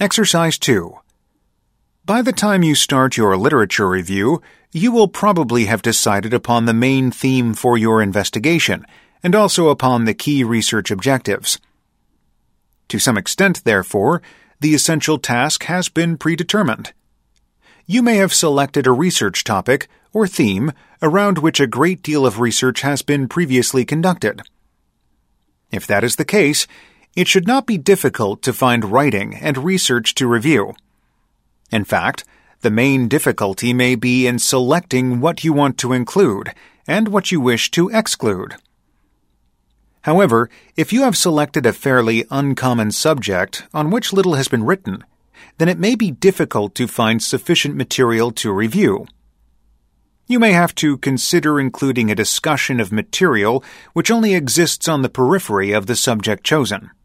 Exercise 2. By the time you start your literature review, you will probably have decided upon the main theme for your investigation, and also upon the key research objectives. To some extent, therefore, the essential task has been predetermined. You may have selected a research topic or theme around which a great deal of research has been previously conducted. If that is the case, it should not be difficult to find writing and research to review. In fact, the main difficulty may be in selecting what you want to include and what you wish to exclude. However, if you have selected a fairly uncommon subject on which little has been written, then it may be difficult to find sufficient material to review. You may have to consider including a discussion of material which only exists on the periphery of the subject chosen.